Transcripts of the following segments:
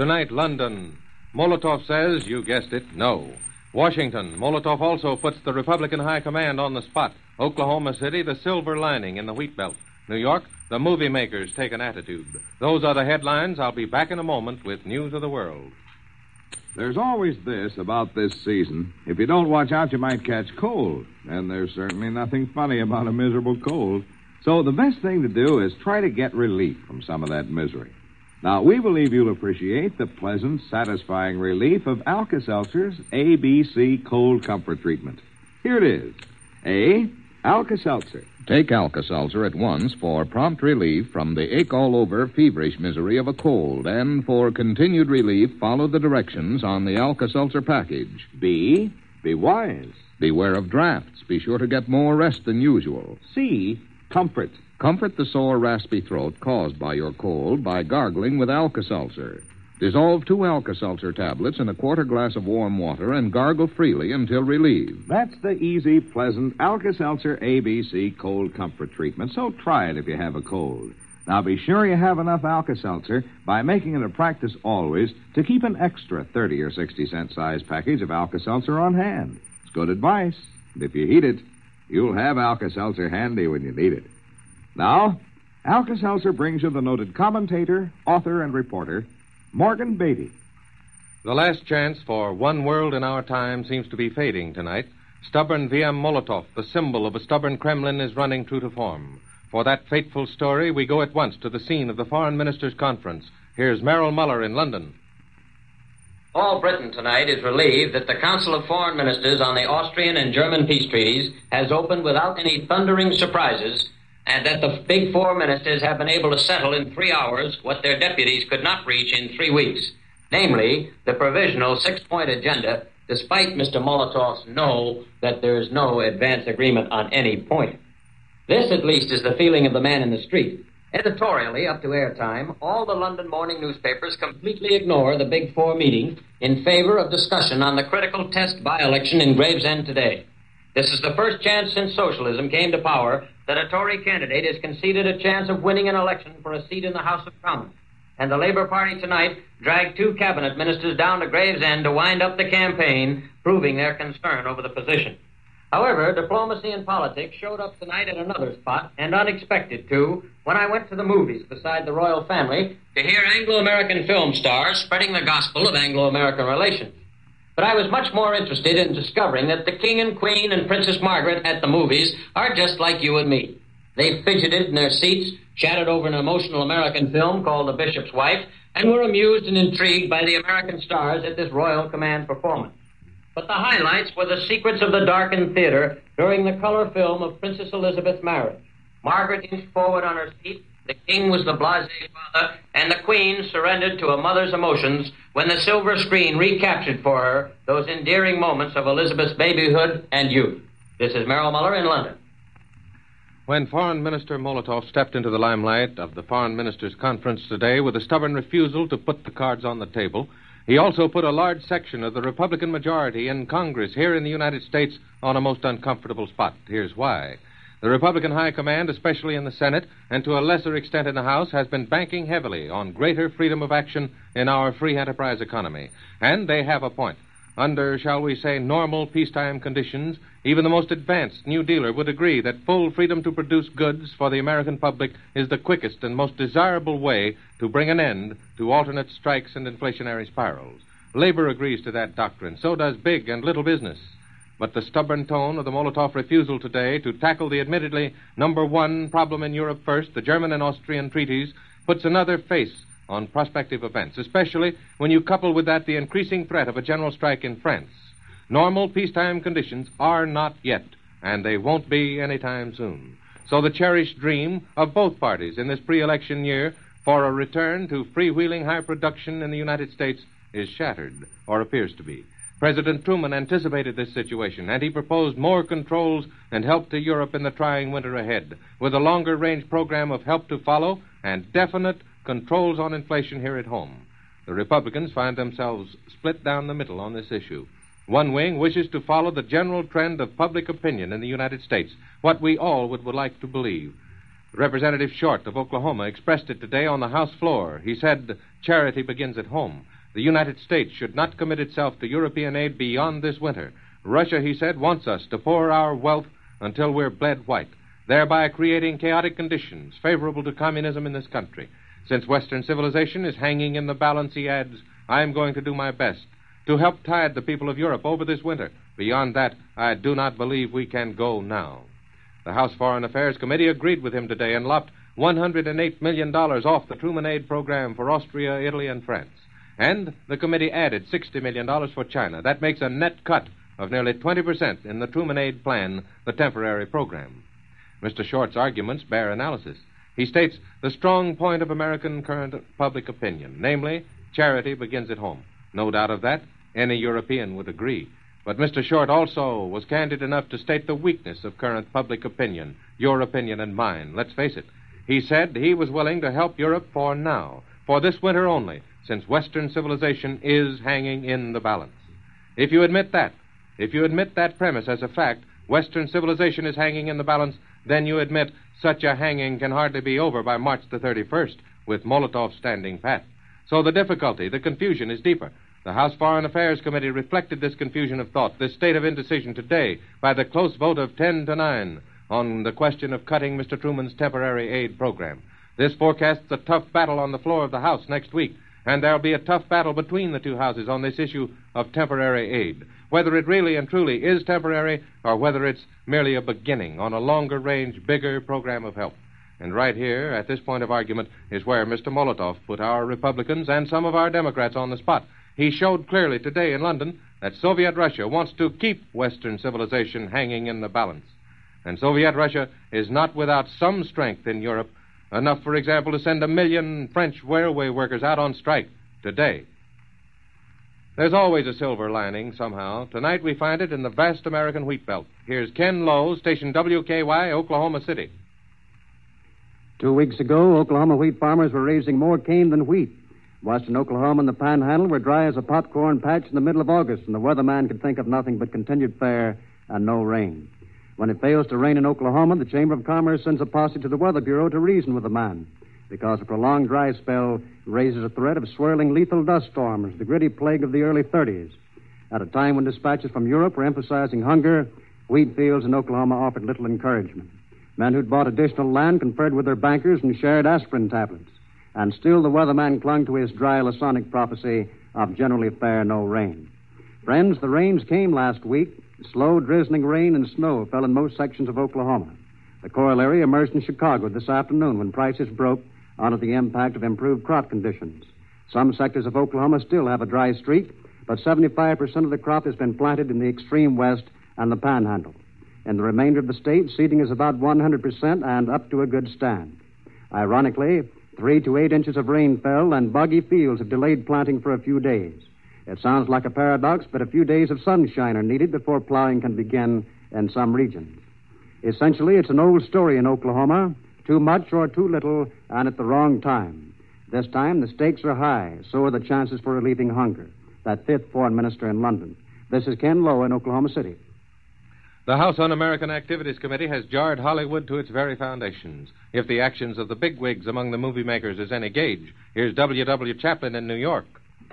Tonight, London. Molotov says, you guessed it, no. Washington. Molotov also puts the Republican High Command on the spot. Oklahoma City, the silver lining in the wheat belt. New York, the movie makers take an attitude. Those are the headlines. I'll be back in a moment with news of the world. There's always this about this season. If you don't watch out, you might catch cold. And there's certainly nothing funny about a miserable cold. So the best thing to do is try to get relief from some of that misery. Now, we believe you'll appreciate the pleasant, satisfying relief of Alka-Seltzer's ABC Cold Comfort Treatment. Here it is. A, Alka-Seltzer. Take Alka-Seltzer at once for prompt relief from the ache-all-over, feverish misery of a cold. And for continued relief, follow the directions on the Alka-Seltzer package. B, be wise. Beware of drafts. Be sure to get more rest than usual. C, comfort. Comfort the sore, raspy throat caused by your cold by gargling with Alka-Seltzer. Dissolve 2 Alka-Seltzer tablets in a quarter glass of warm water and gargle freely until relieved. That's the easy, pleasant Alka-Seltzer ABC Cold Comfort Treatment, so try it if you have a cold. Now, be sure you have enough Alka-Seltzer by making it a practice always to keep an extra 30 or 60-cent size package of Alka-Seltzer on hand. It's good advice. And if you heed it, you'll have Alka-Seltzer handy when you need it. Now, Alka-Seltzer brings you the noted commentator, author, and reporter, Morgan Beatty. The last chance for one world in our time seems to be fading tonight. Stubborn V.M. Molotov, the symbol of a stubborn Kremlin, is running true to form. For that fateful story, we go at once to the scene of the Foreign Ministers' Conference. Here's Merrill Muller in London. All Britain tonight is relieved that the Council of Foreign Ministers on the Austrian and German peace treaties has opened without any thundering surprises, and that the big 4 ministers have been able to settle in 3 hours what their deputies could not reach in 3 weeks, namely the provisional 6-point agenda, despite Mr. Molotov's no that there is no advance agreement on any point. This, at least, is the feeling of the man in the street. Editorially, up to airtime, all the London morning newspapers completely ignore the Big 4 meeting in favor of discussion on the critical test by-election in Gravesend today. This is the first chance since socialism came to power that a Tory candidate has conceded a chance of winning an election for a seat in the House of Commons. And the Labour Party tonight dragged 2 cabinet ministers down to Gravesend to wind up the campaign, proving their concern over the position. However, diplomacy and politics showed up tonight at another spot, and unexpected, too, when I went to the movies beside the royal family to hear Anglo-American film stars spreading the gospel of Anglo-American relations. But I was much more interested in discovering that the King and Queen and Princess Margaret at the movies are just like you and me. They fidgeted in their seats, chatted over an emotional American film called The Bishop's Wife, and were amused and intrigued by the American stars at this Royal Command performance. But the highlights were the secrets of the darkened theater during the color film of Princess Elizabeth's marriage. Margaret inched forward on her seat, the King was the blasé father, and the Queen surrendered to a mother's emotions when the silver screen recaptured for her those endearing moments of Elizabeth's babyhood and youth. This is Merrill Muller in London. When Foreign Minister Molotov stepped into the limelight of the Foreign Ministers' Conference today with a stubborn refusal to put the cards on the table, he also put a large section of the Republican majority in Congress here in the United States on a most uncomfortable spot. Here's why. The Republican High Command, especially in the Senate, and to a lesser extent in the House, has been banking heavily on greater freedom of action in our free enterprise economy. And they have a point. Under, shall we say, normal peacetime conditions, even the most advanced New Dealer would agree that full freedom to produce goods for the American public is the quickest and most desirable way to bring an end to alternate strikes and inflationary spirals. Labor agrees to that doctrine. So does big and little business. But the stubborn tone of the Molotov refusal today to tackle the admittedly number 1 problem in Europe first, the German and Austrian treaties, puts another face on prospective events, especially when you couple with that the increasing threat of a general strike in France. Normal peacetime conditions are not yet, and they won't be anytime soon. So the cherished dream of both parties in this pre-election year for a return to freewheeling high production in the United States is shattered, or appears to be. President Truman anticipated this situation, and he proposed more controls and help to Europe in the trying winter ahead, with a longer-range program of help to follow and definite controls on inflation here at home. The Republicans find themselves split down the middle on this issue. One wing wishes to follow the general trend of public opinion in the United States, what we all would like to believe. Representative Short of Oklahoma expressed it today on the House floor. He said, charity begins at home. The United States should not commit itself to European aid beyond this winter. Russia, he said, wants us to pour our wealth until we're bled white, thereby creating chaotic conditions favorable to communism in this country. Since Western civilization is hanging in the balance, he adds, I'm going to do my best to help tide the people of Europe over this winter. Beyond that, I do not believe we can go now. The House Foreign Affairs Committee agreed with him today and lopped $108 million off the Truman Aid program for Austria, Italy, and France. And the committee added $60 million for China. That makes a net cut of nearly 20% in the Truman Aid plan, the temporary program. Mr. Short's arguments bear analysis. He states the strong point of American current public opinion, namely, charity begins at home. No doubt of that. Any European would agree. But Mr. Short also was candid enough to state the weakness of current public opinion, your opinion and mine. Let's face it. He said he was willing to help Europe for now, for this winter only, since Western civilization is hanging in the balance. If you admit that premise as a fact, Western civilization is hanging in the balance, then you admit such a hanging can hardly be over by March the 31st, with Molotov standing pat. So the difficulty, the confusion is deeper. The House Foreign Affairs Committee reflected this confusion of thought, this state of indecision today, by the close vote of 10-9 on the question of cutting Mr. Truman's temporary aid program. This forecasts a tough battle on the floor of the House next week, and there'll be a tough battle between the two houses on this issue of temporary aid, whether it really and truly is temporary or whether it's merely a beginning on a longer-range, bigger program of help. And right here, at this point of argument, is where Mr. Molotov put our Republicans and some of our Democrats on the spot. He showed clearly today in London that Soviet Russia wants to keep Western civilization hanging in the balance. And Soviet Russia is not without some strength in Europe, enough, for example, to send 1 million French railway workers out on strike today. There's always a silver lining, somehow. Tonight we find it in the vast American wheat belt. Here's Ken Lowe, station WKY, Oklahoma City. 2 weeks ago, Oklahoma wheat farmers were raising more cane than wheat. Western Oklahoma and the Panhandle were dry as a popcorn patch in the middle of August, and the weatherman could think of nothing but continued fair and no rain. When it fails to rain in Oklahoma, the Chamber of Commerce sends a posse to the Weather Bureau to reason with the man, because a prolonged dry spell raises a threat of swirling lethal dust storms, the gritty plague of the early 30s. At a time when dispatches from Europe were emphasizing hunger, wheat fields in Oklahoma offered little encouragement. Men who'd bought additional land conferred with their bankers and shared aspirin tablets. And still the weatherman clung to his dry Lasonic prophecy of generally fair no rain. Friends, the rains came last week. Slow, drizzling rain and snow fell in most sections of Oklahoma. The corollary emerged in Chicago this afternoon when prices broke under the impact of improved crop conditions. Some sectors of Oklahoma still have a dry streak, but 75% of the crop has been planted in the extreme west and the Panhandle. In the remainder of the state, seeding is about 100% and up to a good stand. Ironically, 3 to 8 inches of rain fell, and boggy fields have delayed planting for a few days. It sounds like a paradox, but a few days of sunshine are needed before plowing can begin in some regions. Essentially, it's an old story in Oklahoma, too much or too little, and at the wrong time. This time, the stakes are high, so are the chances for relieving hunger. That fifth foreign minister in London. This is Ken Lowe in Oklahoma City. The House Un-American Activities Committee has jarred Hollywood to its very foundations. If the actions of the bigwigs among the movie makers is any gauge, here's W.W. Chaplin in New York.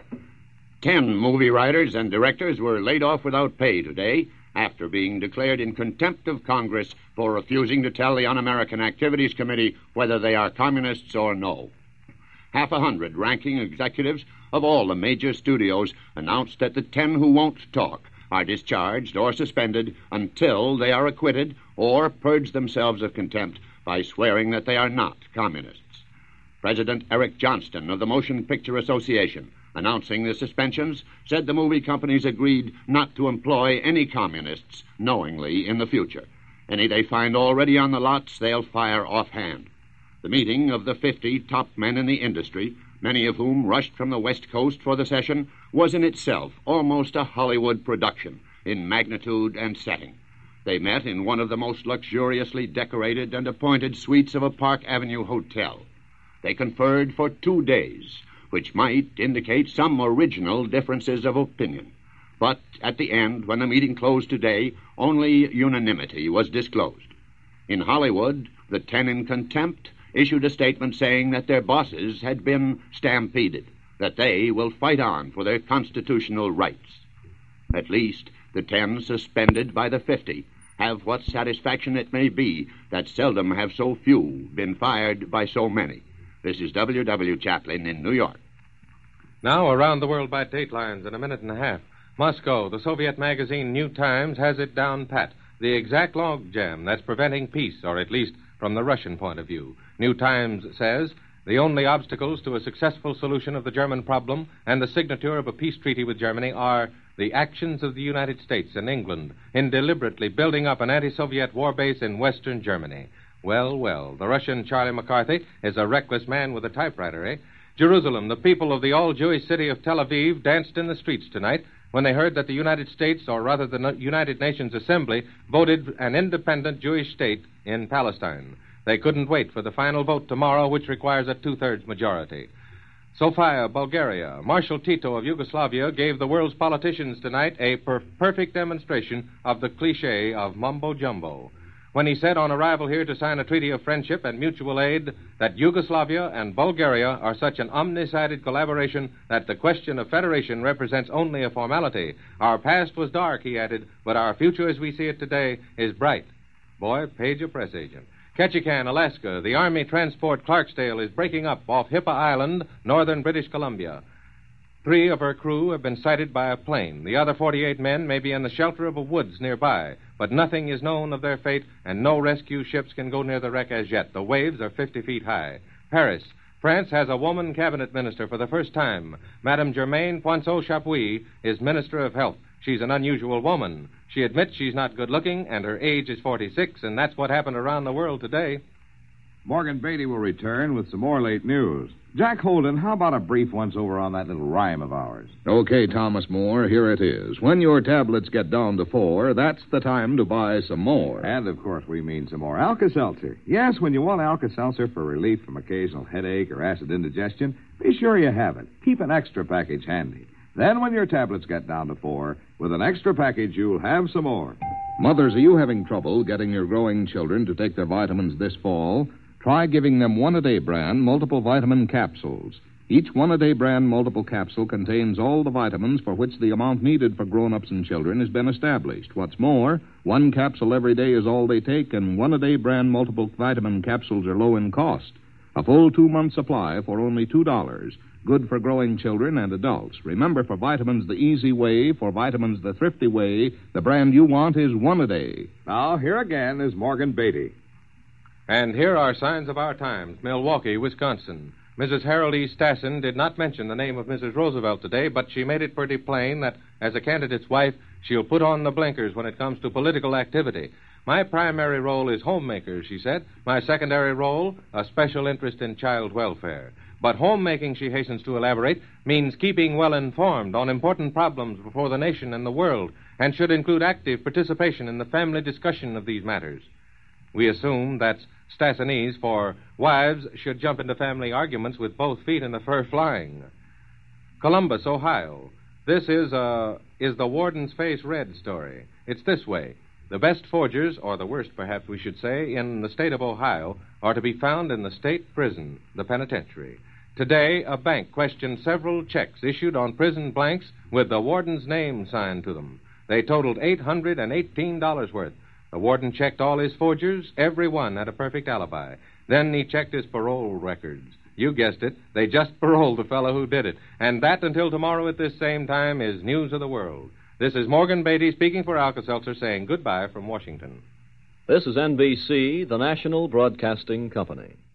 10 movie writers and directors were laid off without pay today after being declared in contempt of Congress for refusing to tell the Un-American Activities Committee whether they are communists or no. 100 ranking executives of all the major studios announced that the 10 who won't talk are discharged or suspended until they are acquitted or purge themselves of contempt by swearing that they are not communists. President Eric Johnston of the Motion Picture Association, announcing the suspensions, said the movie companies agreed not to employ any communists knowingly in the future. Any they find already on the lots, they'll fire offhand. The meeting of the 50 top men in the industry, many of whom rushed from the West Coast for the session, was in itself almost a Hollywood production in magnitude and setting. They met in one of the most luxuriously decorated and appointed suites of a Park Avenue hotel. They conferred for 2 days, which might indicate some original differences of opinion. But at the end, when the meeting closed today, only unanimity was disclosed. In Hollywood, the 10 in contempt issued a statement saying that their bosses had been stampeded, that they will fight on for their constitutional rights. At least the 10 suspended by the 50 have what satisfaction it may be that seldom have so few been fired by so many. This is W.W. Chaplin in New York. Now, around the world by datelines in a minute and a half. Moscow, the Soviet magazine New Times has it down pat. The exact logjam that's preventing peace, or at least from the Russian point of view. New Times says the only obstacles to a successful solution of the German problem and the signature of a peace treaty with Germany are the actions of the United States and England in deliberately building up an anti-Soviet war base in western Germany. Well, the Russian Charlie McCarthy is a reckless man with a typewriter, eh? Jerusalem, the people of the all-Jewish city of Tel Aviv, danced in the streets tonight when they heard that the United States, or rather the United Nations Assembly, voted an independent Jewish state in Palestine. They couldn't wait for the final vote tomorrow, which requires a two-thirds majority. Sofia, Bulgaria. Marshal Tito of Yugoslavia gave the world's politicians tonight a perfect demonstration of the cliché of mumbo-jumbo when he said on arrival here to sign a treaty of friendship and mutual aid that Yugoslavia and Bulgaria are such an omnisided collaboration that the question of federation represents only a formality. Our past was dark, he added, but our future as we see it today is bright. Boy, page a press agent. Ketchikan, Alaska. The Army transport Clarksdale is breaking up off Hippa Island, northern British Columbia. 3 of her crew have been sighted by a plane. The other 48 men may be in the shelter of a woods nearby, but nothing is known of their fate, and no rescue ships can go near the wreck as yet. The waves are 50 feet high. Paris. France has a woman cabinet minister for the first time. Madame Germaine Poinceau-Chapuis is Minister of Health. She's an unusual woman. She admits she's not good-looking, and her age is 46, and that's what happened around the world today. Morgan Beatty will return with some more late news. Jack Holden, how about a brief once-over on that little rhyme of ours? Okay, Thomas More, here it is. When your tablets get down to 4, that's the time to buy some more. And, of course, we mean some more Alka-Seltzer. Yes, when you want Alka-Seltzer for relief from occasional headache or acid indigestion, be sure you have it. Keep an extra package handy. Then when your tablets get down to 4, with an extra package, you'll have some more. Mothers, are you having trouble getting your growing children to take their vitamins this fall? Try giving them One-A-Day brand multiple vitamin capsules. Each One-A-Day brand multiple capsule contains all the vitamins for which the amount needed for grown-ups and children has been established. What's more, 1 capsule every day is all they take, and One-A-Day brand multiple vitamin capsules are low in cost. A full 2-month supply for only $2. Good for growing children and adults. Remember, for vitamins the easy way, for vitamins the thrifty way, the brand you want is One-A-Day. Now, here again is Morgan Beatty. And here are signs of our times. Milwaukee, Wisconsin. Mrs. Harold E. Stassen did not mention the name of Mrs. Roosevelt today, but she made it pretty plain that, as a candidate's wife, she'll put on the blinkers when it comes to political activity. My primary role is homemaker, she said. My secondary role, a special interest in child welfare. But homemaking, she hastens to elaborate, means keeping well informed on important problems before the nation and the world, and should include active participation in the family discussion of these matters. We assume that's Stassanese, for wives should jump into family arguments with both feet in the fur flying. Columbus, Ohio. This is the Warden's Face Red story. It's this way. The best forgers, or the worst perhaps we should say, in the state of Ohio are to be found in the state prison, the penitentiary. Today, a bank questioned several checks issued on prison blanks with the warden's name signed to them. They totaled $818 worth. The warden checked all his forgers. Every one had a perfect alibi. Then he checked his parole records. You guessed it. They just paroled the fellow who did it. And that, until tomorrow at this same time, is News of the World. This is Morgan Beatty speaking for Alka-Seltzer, saying goodbye from Washington. This is NBC, the National Broadcasting Company.